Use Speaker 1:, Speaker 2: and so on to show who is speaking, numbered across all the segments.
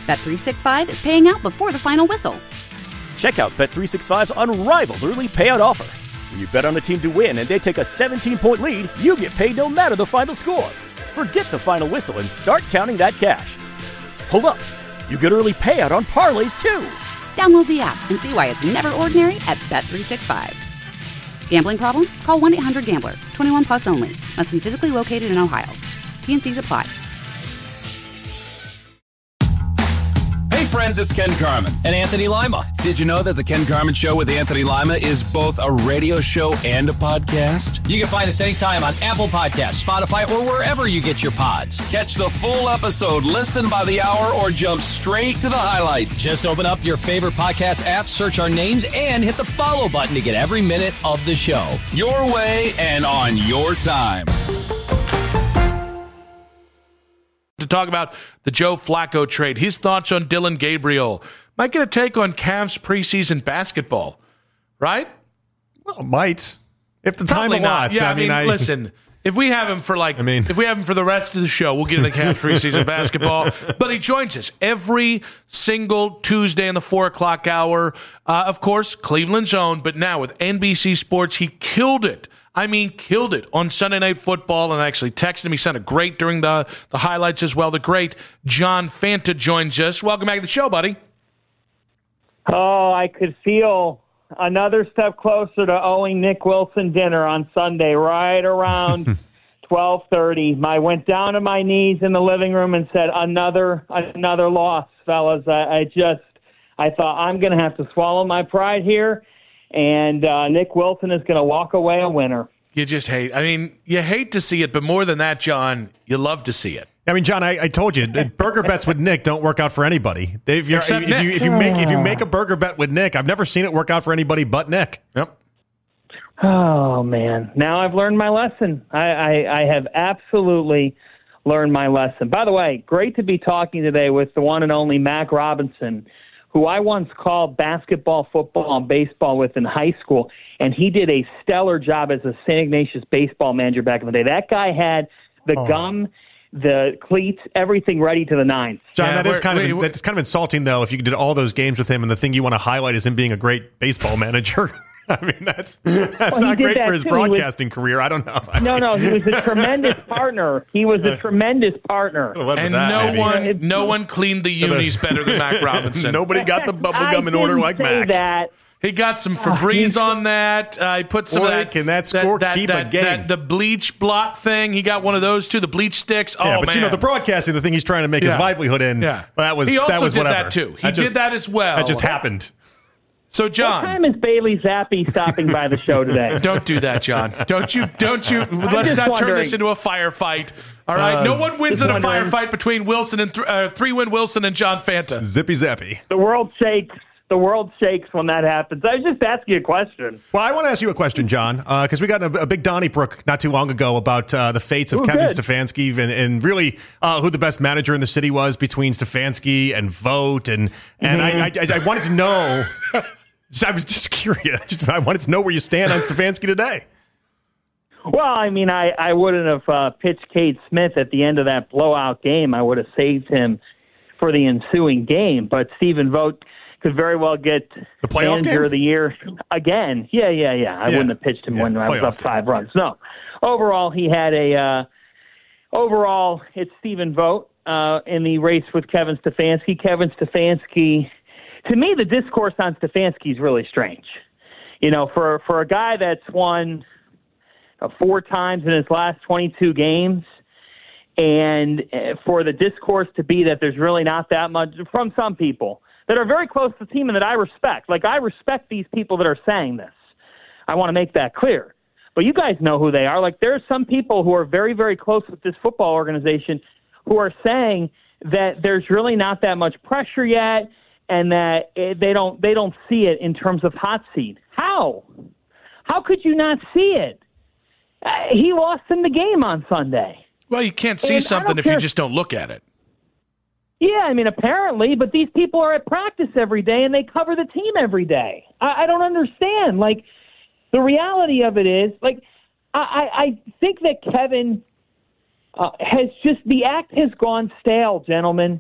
Speaker 1: Bet365 is paying out before the final whistle.
Speaker 2: Check out Bet365's unrivaled early payout offer. When you bet on a team to win and they take a 17-point lead, you get paid no matter the final score. Forget the final whistle and start counting that cash. Hold up. You get early payout on parlays, too.
Speaker 1: Download the app and see why it's never ordinary at Bet365. Gambling problem? Call 1-800-GAMBLER. 21 plus only. Must be physically located in Ohio. T&Cs apply.
Speaker 3: Hey friends, it's Ken Carman.
Speaker 4: And Anthony Lima.
Speaker 3: Did you know that the Ken Carman Show with Anthony Lima is both a radio show and a podcast?
Speaker 4: You can find us anytime on Apple Podcasts, Spotify, or wherever you get your pods.
Speaker 3: Catch the full episode, listen by the hour, or jump straight to the highlights.
Speaker 4: Just open up your favorite podcast app, search our names, and hit the follow button to get every minute of the show.
Speaker 3: Your way and on your time.
Speaker 5: To talk about the Joe Flacco trade, his thoughts on Dylan Gabriel. Might get a take on Cavs preseason basketball, right?
Speaker 6: Well, might. If the
Speaker 5: Probably
Speaker 6: time
Speaker 5: not.
Speaker 6: allots.
Speaker 5: Yeah, I mean, listen, if we have him for if we have him for the rest of the show, we'll get into Cavs preseason basketball. But he joins us every single Tuesday in the 4 o'clock hour. Of course, Cleveland's own, but now with NBC Sports, he killed it. I mean, killed it on Sunday Night Football, and actually texted me. Sounded great during the highlights as well. The great John Fanta joins us. Welcome back to the show, buddy.
Speaker 7: Oh, I could feel another step closer to owing Nick Wilson dinner on Sunday, right around 12:30. I went down to my knees in the living room and said, another loss, fellas. I thought I'm going to have to swallow my pride here. And Nick Wilson is going to walk away a winner.
Speaker 5: You just hate. I mean, you hate to see it, but more than that, John, you love to see it.
Speaker 6: I mean, John, I told you, burger bets with Nick don't work out for anybody. If you make a burger bet with Nick, I've never seen it work out for anybody but Nick.
Speaker 5: Yep.
Speaker 7: Oh man! Now I've learned my lesson. I have absolutely learned my lesson. By the way, great to be talking today with the one and only Mac Robinson, who I once called basketball, football, and baseball with in high school, and he did a stellar job as a St. Ignatius baseball manager back in the day. That guy had the gum, the cleats, everything ready to the nines.
Speaker 6: John, that's kind of insulting, though, if you did all those games with him and the thing you want to highlight is him being a great baseball manager. I mean, that's not great for his broadcasting career. I don't know.
Speaker 7: No, he was a tremendous partner.
Speaker 5: And no one cleaned the unis better than Mac Robinson.
Speaker 6: Nobody got the bubble gum in order like Mac.
Speaker 7: That.
Speaker 5: He got some Febreze on that. He put some of that.
Speaker 6: Can that score keep a game?
Speaker 5: The bleach blot thing. He got one of those too. The bleach sticks.
Speaker 6: Yeah,
Speaker 5: oh,
Speaker 6: but
Speaker 5: man.
Speaker 6: you know the broadcasting, the thing he's trying to make his livelihood in.
Speaker 5: Yeah,
Speaker 6: he also
Speaker 5: did that too. He did that as well.
Speaker 6: That just happened.
Speaker 5: So, John,
Speaker 7: what time is Bailey Zappi stopping by the show today?
Speaker 5: Don't do that, John. Don't you? Let's not turn this into a firefight. All right, no one wins in a firefight between Wilson and three-win Wilson and John Fanta.
Speaker 6: Zippy zappy.
Speaker 7: The world shakes. The world shakes when that happens. I was just asking a question.
Speaker 6: Well, I want to ask you a question, John, because we got a big Donnybrook not too long ago about the fates of Kevin Stefanski and really who the best manager in the city was between Stefanski and Vogt. And I wanted to know... I was just curious. I wanted to know where you stand on Stefanski today.
Speaker 7: Well, I mean, I wouldn't have pitched Cade Smith at the end of that blowout game. I would have saved him for the ensuing game. But Stephen Vogt could very well get
Speaker 6: the playoff
Speaker 7: manager
Speaker 6: game?
Speaker 7: of the year again. Yeah. I wouldn't have pitched him when I was up 5 runs. No. Overall, he had it's Stephen Vogt in the race with Kevin Stefanski. Kevin Stefanski... To me, the discourse on Stefanski is really strange. You know, for a guy that's won 4 times in his last 22 games, and for the discourse to be that there's really not that much from some people that are very close to the team and that I respect. Like, I respect these people that are saying this. I want to make that clear. But you guys know who they are. Like, there are some people who are very, very close with this football organization who are saying that there's really not that much pressure yet, and that they don't see it in terms of hot seat. How? How could you not see it? He lost in the game on Sunday.
Speaker 5: Well, you can't see something if you just don't look at it.
Speaker 7: Yeah, I mean, apparently, but these people are at practice every day, and they cover the team every day. I don't understand. Like, the reality of it is, like, I think that Kevin the act has gone stale, gentlemen.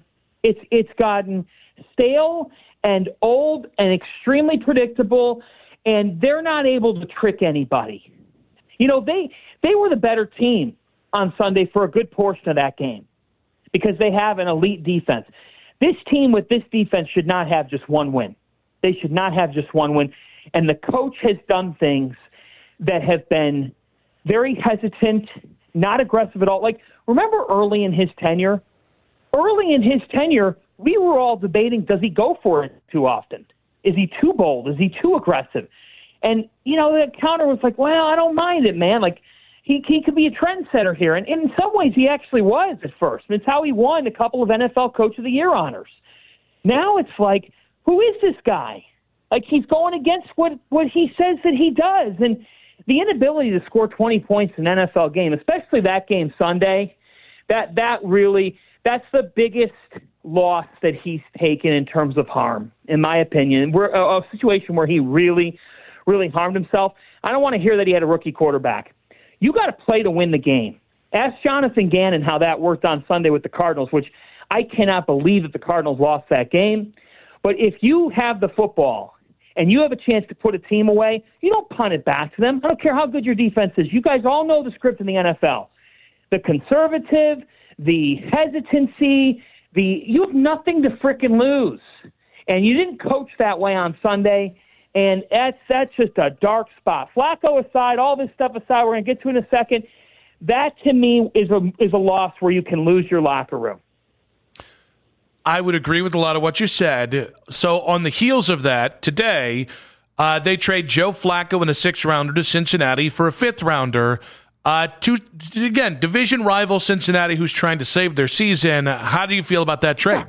Speaker 7: It's gotten stale and old and extremely predictable, and they're not able to trick anybody. You know, they were the better team on Sunday for a good portion of that game because they have an elite defense. This team with this defense should not have just one win. They should not have just one win. And the coach has done things that have been very hesitant, not aggressive at all. Like, remember early in his tenure? Early in his tenure, we were all debating, does he go for it too often? Is he too bold? Is he too aggressive? And, you know, the counter was like, well, I don't mind it, man. Like, he could be a trendsetter here. And in some ways, he actually was at first. And it's how he won a couple of NFL Coach of the Year honors. Now it's like, who is this guy? Like, he's going against what he says that he does. And the inability to score 20 points in an NFL game, especially that game Sunday, that's the biggest loss that he's taken in terms of harm, in my opinion. We're a situation where he really, really harmed himself. I don't want to hear that he had a rookie quarterback. You got to play to win the game. Ask Jonathan Gannon how that worked on Sunday with the Cardinals, which I cannot believe that the Cardinals lost that game. But if you have the football and you have a chance to put a team away, you don't punt it back to them. I don't care how good your defense is. You guys all know the script in the NFL. The conservative, the hesitancy, you have nothing to frickin' lose. And you didn't coach that way on Sunday. And that's just a dark spot. Flacco aside, all this stuff aside, we're going to get to in a second. That, to me, is a loss where you can lose your locker room.
Speaker 5: I would agree with a lot of what you said. So on the heels of that, today, they trade Joe Flacco in a 6th-rounder to Cincinnati for a 5th-rounder. Again, division rival Cincinnati, who's trying to save their season. How do you feel about that trade?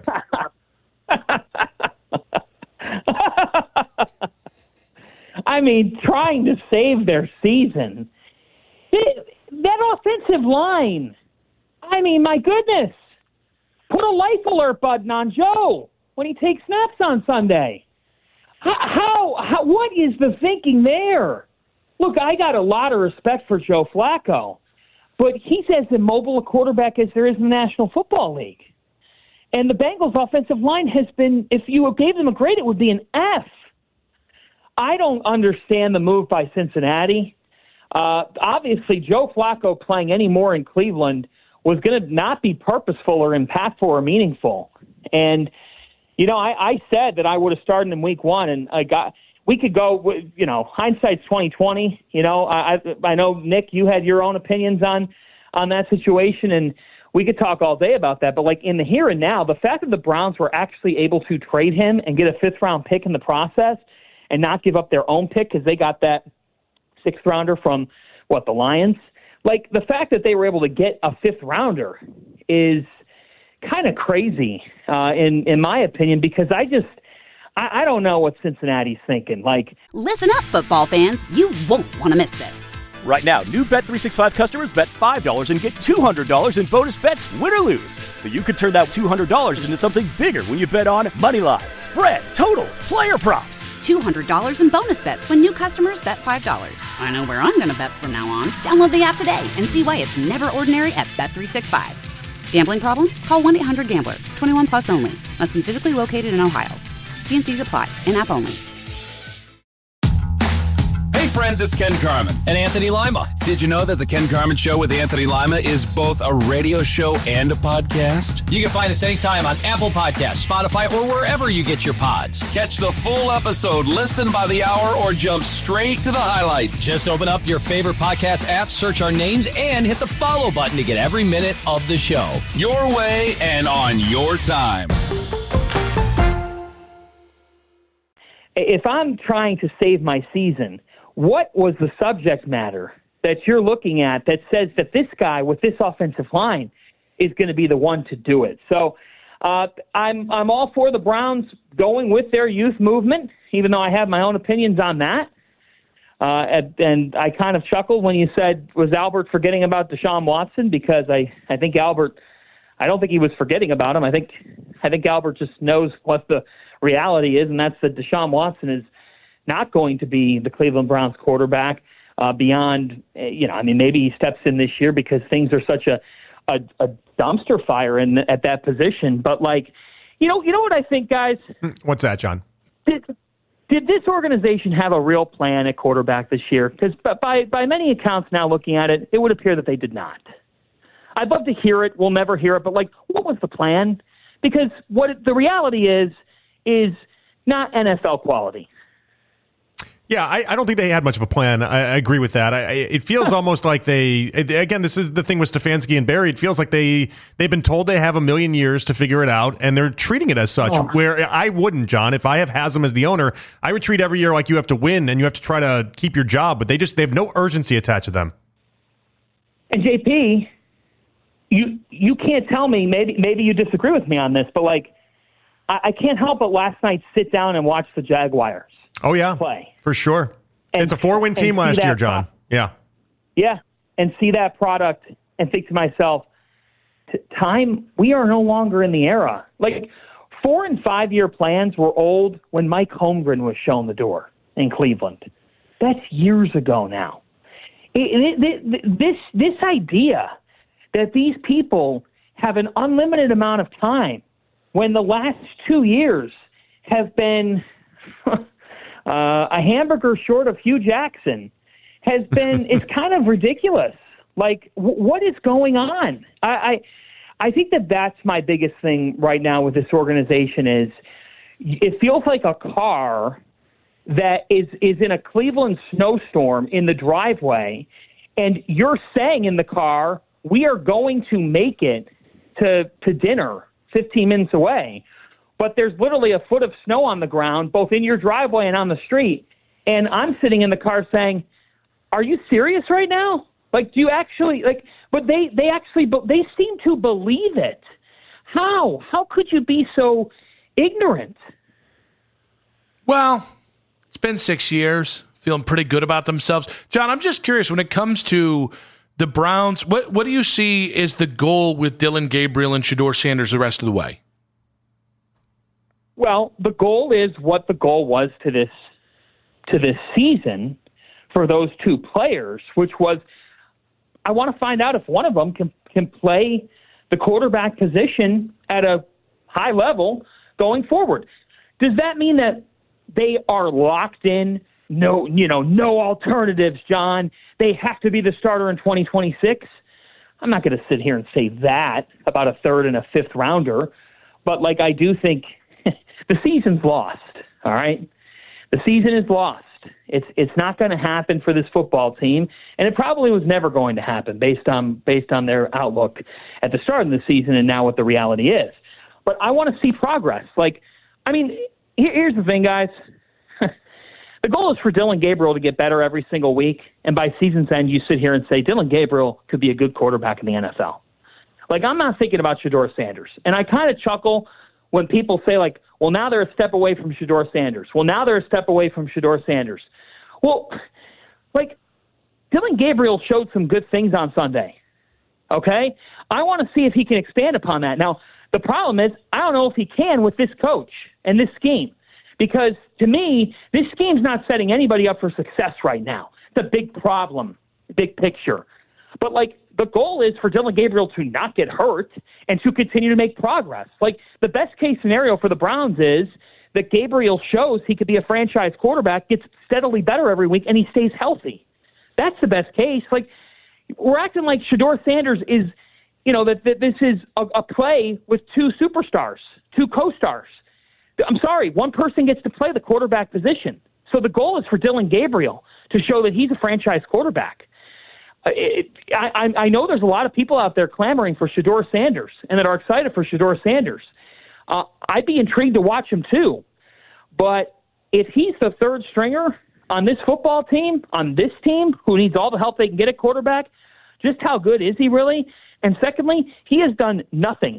Speaker 7: I mean, trying to save their season. That offensive line. I mean, my goodness. Put a life alert button on Joe when he takes snaps on Sunday. What is the thinking there? Look, I got a lot of respect for Joe Flacco, but he's as immobile a quarterback as there is in the National Football League. And the Bengals' offensive line has been, if you gave them a grade, it would be an F. I don't understand the move by Cincinnati. Obviously, Joe Flacco playing any more in Cleveland was going to not be purposeful or impactful or meaningful. And, you know, I said that I would have started in week 1, and we could go, you know, hindsight's 20/20. You know, I know, Nick, you had your own opinions on that situation, and we could talk all day about that. But, like, in the here and now, the fact that the Browns were actually able to trade him and get a 5th-round pick in the process and not give up their own pick because they got that 6th-rounder from, the Lions? Like, the fact that they were able to get a 5th-rounder is kind of crazy, in my opinion, because I don't know what Cincinnati's thinking. Like,
Speaker 1: listen up, football fans. You won't want to miss this.
Speaker 2: Right now, new Bet365 customers bet $5 and get $200 in bonus bets, win or lose. So you could turn that $200 into something bigger when you bet on moneyline, spread, totals, player props.
Speaker 1: $200 in bonus bets when new customers bet $5. I know where I'm going to bet from now on. Download the app today and see why it's never ordinary at Bet365. Gambling problem? Call 1-800-GAMBLER. 21 plus only. Must be physically located in Ohio. T&Cs apply. In-app only.
Speaker 3: Hey friends, it's Ken Carman.
Speaker 4: And Anthony Lima.
Speaker 3: Did you know that The Ken Carman Show with Anthony Lima is both a radio show and a podcast?
Speaker 4: You can find us anytime on Apple Podcasts, Spotify, or wherever you get your pods.
Speaker 3: Catch the full episode, listen by the hour, or jump straight to the highlights.
Speaker 4: Just open up your favorite podcast app, search our names, and hit the follow button to get every minute of the show.
Speaker 3: Your way and on your time.
Speaker 7: If I'm trying to save my season, what was the subject matter that you're looking at that says that this guy with this offensive line is going to be the one to do it? So I'm all for the Browns going with their youth movement, even though I have my own opinions on that. And I kind of chuckled when you said, was Albert forgetting about Deshaun Watson? Because I think Albert, I don't think he was forgetting about him. I think Albert just knows what the reality is, and that's that Deshaun Watson is not going to be the Cleveland Browns quarterback beyond, maybe he steps in this year because things are such a dumpster fire at that position. But, like, You know what I think, guys?
Speaker 6: What's that, John?
Speaker 7: Did this organization have a real plan at quarterback this year? Because by many accounts now looking at it, it would appear that they did not. I'd love to hear it. We'll never hear it. But, what was the plan? Because the reality is not NFL quality.
Speaker 6: Yeah, I don't think they had much of a plan. I agree with that. It feels almost like again, this is the thing with Stefanski and Barry. It feels like they've been told they have a million years to figure it out, and they're treating it as such. Where I wouldn't, John, if I have Haslam as the owner, I would treat every year like you have to win and you have to try to keep your job, but they have no urgency attached to them.
Speaker 7: And JP, you can't tell me, maybe you disagree with me on this, but I can't help but last night sit down and watch the Jaguars.
Speaker 6: Oh, yeah,
Speaker 7: play.
Speaker 6: For sure. It's a 4-win team last year, John. Yeah.
Speaker 7: Yeah, and see that product and think to myself, we are no longer in the era. 4 and 5 year plans were old when Mike Holmgren was shown the door in Cleveland. That's years ago now. This idea that these people have an unlimited amount of time when the last 2 years have been a hamburger short of Hugh Jackson is kind of ridiculous. What is going on? I think that's my biggest thing right now with this organization is it feels like a car that is in a Cleveland snowstorm in the driveway, and you're saying in the car, we are going to make it to dinner 15 minutes away. But there's literally a foot of snow on the ground, both in your driveway and on the street. And I'm sitting in the car saying, are you serious right now? Do you actually, but they seem to believe it. How? How could you be so ignorant?
Speaker 5: Well, it's been 6 years, feeling pretty good about themselves. John, I'm just curious, when it comes to the Browns, what do you see is the goal with Dillon Gabriel and Shedeur Sanders the rest of the way?
Speaker 7: Well, the goal is what the goal was to this season for those two players, which was I want to find out if one of them can play the quarterback position at a high level going forward. Does that mean that they are locked in? No alternatives, John. They have to be the starter in 2026. I'm not going to sit here and say that about a third and a fifth rounder, but I do think the season's lost, all right? The season is lost. It's not going to happen for this football team, and it probably was never going to happen based on their outlook at the start of the season and now what the reality is. But I want to see progress. Here's the thing, guys. The goal is for Dillon Gabriel to get better every single week, and by season's end, you sit here and say Dillon Gabriel could be a good quarterback in the NFL. I'm not thinking about Shedeur Sanders, and I kind of chuckle when people say, well, now they're a step away from Shedeur Sanders. Well, now they're a step away from Shedeur Sanders. Well, Dillon Gabriel showed some good things on Sunday, okay? I want to see if he can expand upon that. Now, the problem is I don't know if he can with this coach and this scheme because, to me, this scheme's not setting anybody up for success right now. It's a big problem, big picture. But, the goal is for Dillon Gabriel to not get hurt and to continue to make progress. The best case scenario for the Browns is that Gabriel shows he could be a franchise quarterback, gets steadily better every week, and he stays healthy. That's the best case. We're acting like Shedeur Sanders is, that this is a play with two superstars, two co-stars. I'm sorry, one person gets to play the quarterback position. So the goal is for Dillon Gabriel to show that he's a franchise quarterback. I know there's a lot of people out there clamoring for Shedeur Sanders and that are excited for Shedeur Sanders. I'd be intrigued to watch him too. But if he's the third stringer on this football team, on this team, who needs all the help they can get at quarterback, just how good is he really? And secondly, he has done nothing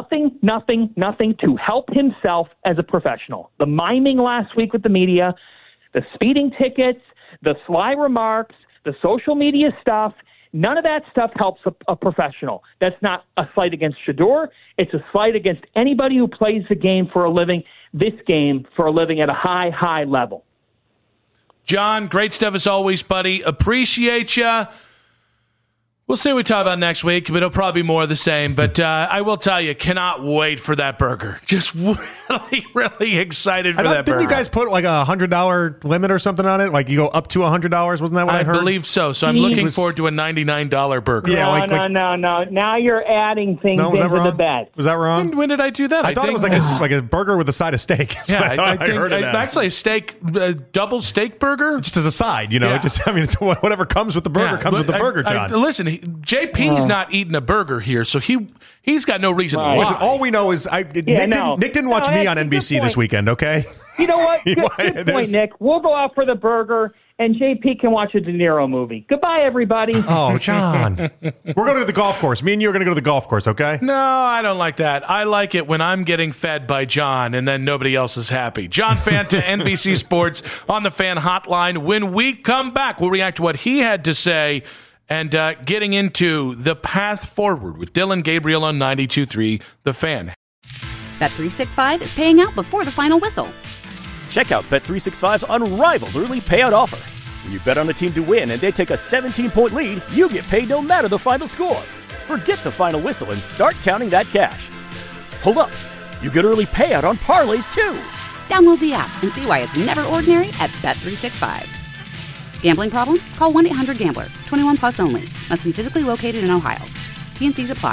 Speaker 7: to help himself as a professional. The miming last week with the media, the speeding tickets, the sly remarks, the social media stuff, none of that stuff helps a professional. That's not a slight against Shedeur. It's a slight against anybody who plays the game for a living, this game for a living at a high, high level.
Speaker 5: John, great stuff as always, buddy. Appreciate you. We'll see what we talk about next week, but it'll probably be more of the same. But I will tell you, cannot wait for that burger. Just really, really excited for that burger.
Speaker 6: Didn't you guys put like $100 limit or something on it? Like you go up to $100? Wasn't that what I heard?
Speaker 5: I believe so. So I'm looking forward to a $99 burger.
Speaker 7: Yeah, no. Now you're adding things into the bet.
Speaker 6: Was that wrong?
Speaker 5: When did I do that?
Speaker 6: I thought it was like a burger with a side of steak.
Speaker 5: Yeah, I think actually a steak, double steak burger.
Speaker 6: Just as a side, you know.
Speaker 5: Yeah.
Speaker 6: It's whatever comes with the burger comes with the burger, John.
Speaker 5: Listen, JP's not eating a burger here, so he's got no reason to lie.
Speaker 6: Listen, all we know is Nick didn't watch me on NBC this weekend, okay?
Speaker 7: You know what? Good point, Nick. We'll go out for the burger, and JP can watch a De Niro movie. Goodbye, everybody.
Speaker 6: Oh, John. We're going to the golf course. Me and you are going to go to the golf course, okay?
Speaker 5: No, I don't like that. I like it when I'm getting fed by John, and then nobody else is happy. John Fanta, NBC Sports, on the Fan Hotline. When we come back, we'll react to what he had to say and getting into the path forward with Dylan Gabriel on 92.3 The Fan.
Speaker 1: Bet365 is paying out before the final whistle.
Speaker 2: Check out Bet365's unrivaled early payout offer. When you bet on a team to win and they take a 17-point lead, you get paid no matter the final score. Forget the final whistle and start counting that cash. Hold up. You get early payout on parlays, too.
Speaker 1: Download the app and see why it's never ordinary at Bet365. Gambling problem? Call 1-800-GAMBLER. 21 plus only. Must be physically located in Ohio. T&Cs apply.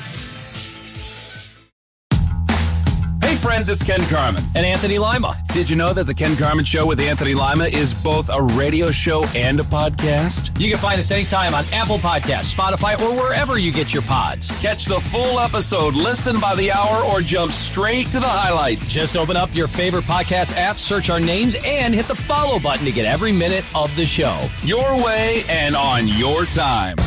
Speaker 3: Hey friends, it's Ken Carman.
Speaker 4: And Anthony Lima.
Speaker 3: Did you know that the Ken Carman Show with Anthony Lima is both a radio show and a podcast?
Speaker 4: You can find us anytime on Apple Podcasts, Spotify, or wherever you get your pods.
Speaker 3: Catch the full episode, listen by the hour, or jump straight to the highlights.
Speaker 4: Just open up your favorite podcast app, search our names, and hit the follow button to get every minute of the show.
Speaker 3: Your way and on your time.